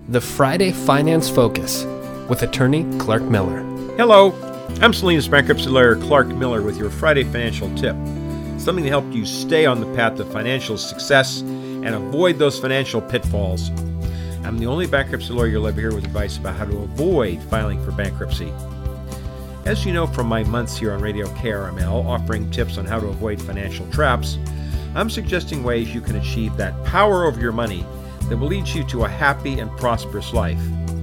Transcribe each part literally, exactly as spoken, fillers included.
the Friday Finance Focus with attorney Clark Miller. Hello, I'm Salinas bankruptcy lawyer Clark Miller with your Friday financial tip. Something to help you stay on the path of financial success and avoid those financial pitfalls. I'm the only bankruptcy lawyer you'll ever hear with advice about how to avoid filing for bankruptcy. As you know from my months here on Radio K R M L, offering tips on how to avoid financial traps, I'm suggesting ways you can achieve that power over your money that will lead you to a happy and prosperous life.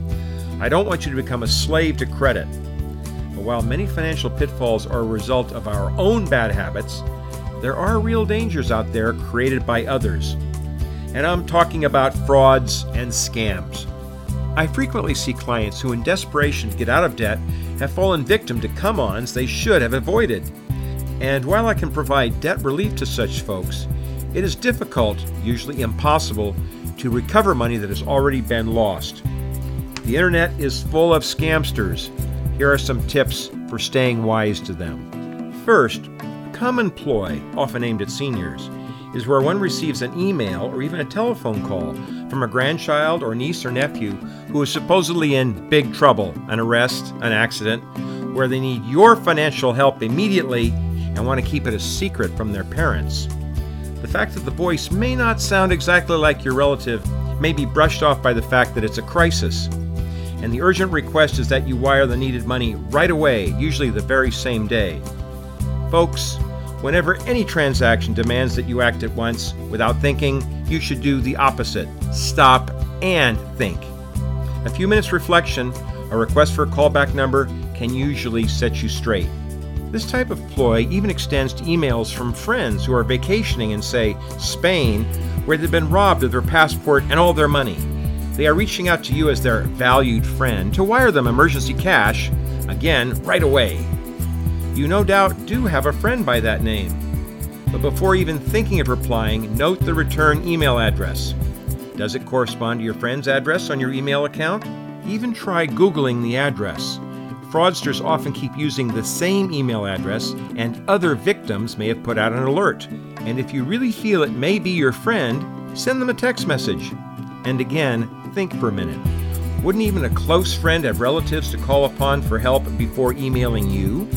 I don't want you to become a slave to credit. But while many financial pitfalls are a result of our own bad habits, there are real dangers out there created by others. And I'm talking about frauds and scams. I frequently see clients who, in desperation to get out of debt, have fallen victim to come-ons they should have avoided. And while I can provide debt relief to such folks, it is difficult, usually impossible, to recover money that has already been lost. The internet is full of scamsters. Here are some tips for staying wise to them. First, a common ploy, often aimed at seniors, is where one receives an email or even a telephone call from a grandchild or niece or nephew who is supposedly in big trouble, an arrest, an accident, where they need your financial help immediately and want to keep it a secret from their parents. The fact that the voice may not sound exactly like your relative may be brushed off by the fact that it's a crisis. And the urgent request is that you wire the needed money right away, usually the very same day. Folks, whenever any transaction demands that you act at once without thinking, you should do the opposite. Stop and think. A few minutes reflection, a request for a callback number can usually set you straight. This type of ploy even extends to emails from friends who are vacationing in, say, Spain, where they've been robbed of their passport and all their money. They are reaching out to you as their valued friend to wire them emergency cash, again, right away. You no doubt do have a friend by that name. But before even thinking of replying, note the return email address. Does it correspond to your friend's address on your email account? Even try Googling the address. Fraudsters often keep using the same email address, and other victims may have put out an alert. And if you really feel it may be your friend, send them a text message. And again, think for a minute. Wouldn't even a close friend have relatives to call upon for help before emailing you?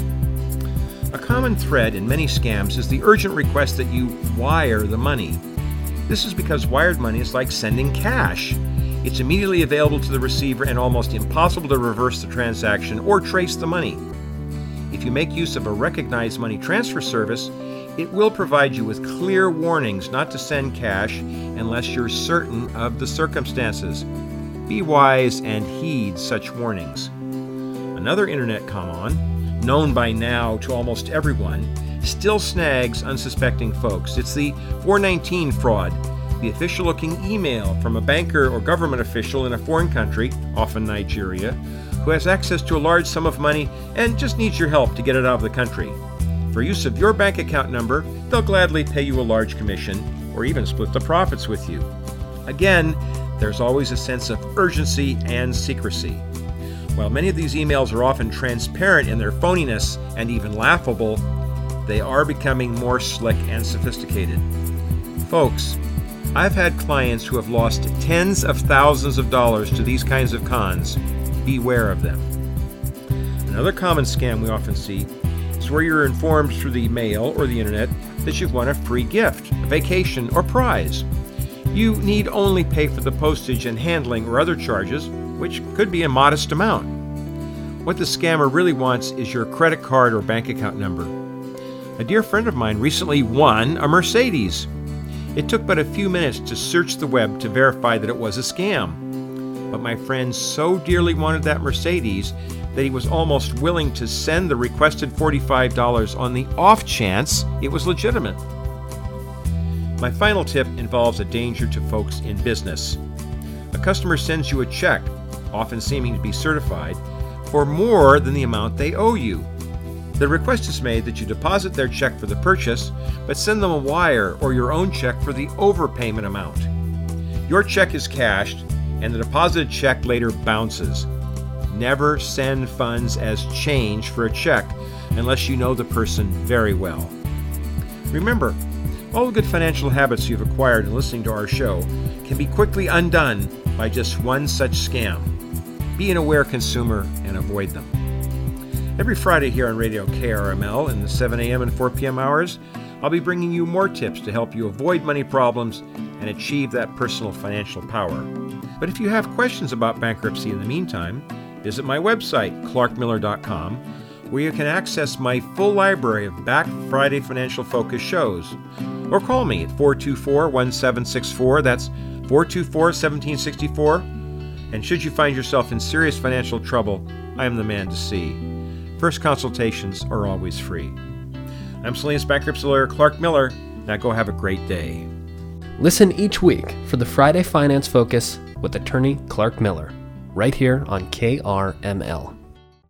A common thread in many scams is the urgent request that you wire the money. This is because wired money is like sending cash. It's immediately available to the receiver and almost impossible to reverse the transaction or trace the money. If you make use of a recognized money transfer service, it will provide you with clear warnings not to send cash unless you're certain of the circumstances. Be wise and heed such warnings. Another internet come-on, known by now to almost everyone, still snags unsuspecting folks. It's the four nineteen fraud. The official-looking email from a banker or government official in a foreign country, often Nigeria, who has access to a large sum of money and just needs your help to get it out of the country. For use of your bank account number, they'll gladly pay you a large commission or even split the profits with you. Again, there's always a sense of urgency and secrecy. While many of these emails are often transparent in their phoniness and even laughable, they are becoming more slick and sophisticated. Folks, I've had clients who have lost tens of thousands of dollars to these kinds of cons. Beware of them. Another common scam we often see is where you're informed through the mail or the internet that you've won a free gift, a vacation, or prize. You need only pay for the postage and handling or other charges, which could be a modest amount. What the scammer really wants is your credit card or bank account number. A dear friend of mine recently won a Mercedes. It took but a few minutes to search the web to verify that it was a scam. But my friend so dearly wanted that Mercedes that he was almost willing to send the requested forty-five dollars on the off chance it was legitimate. My final tip involves a danger to folks in business. A customer sends you a check, often seeming to be certified, for more than the amount they owe you. The request is made that you deposit their check for the purchase, but send them a wire or your own check for the overpayment amount. Your check is cashed, and the deposited check later bounces. Never send funds as change for a check unless you know the person very well. Remember, all the good financial habits you've acquired in listening to our show can be quickly undone by just one such scam. Be an aware consumer and avoid them. Every Friday here on Radio K R M L in the seven a.m. and four p.m. hours, I'll be bringing you more tips to help you avoid money problems and achieve that personal financial power. But if you have questions about bankruptcy in the meantime, visit my website, clark miller dot com, where you can access my full library of back Friday Financial Focus shows. Or call me at four two four, one seven six four, that's four two four, one seven six four. And should you find yourself in serious financial trouble, I am the man to see. First consultations are always free. I'm Salinas bankruptcy lawyer Clark Miller. Now go have a great day. Listen each week for the Friday Finance Focus with attorney Clark Miller, right here on K R M L.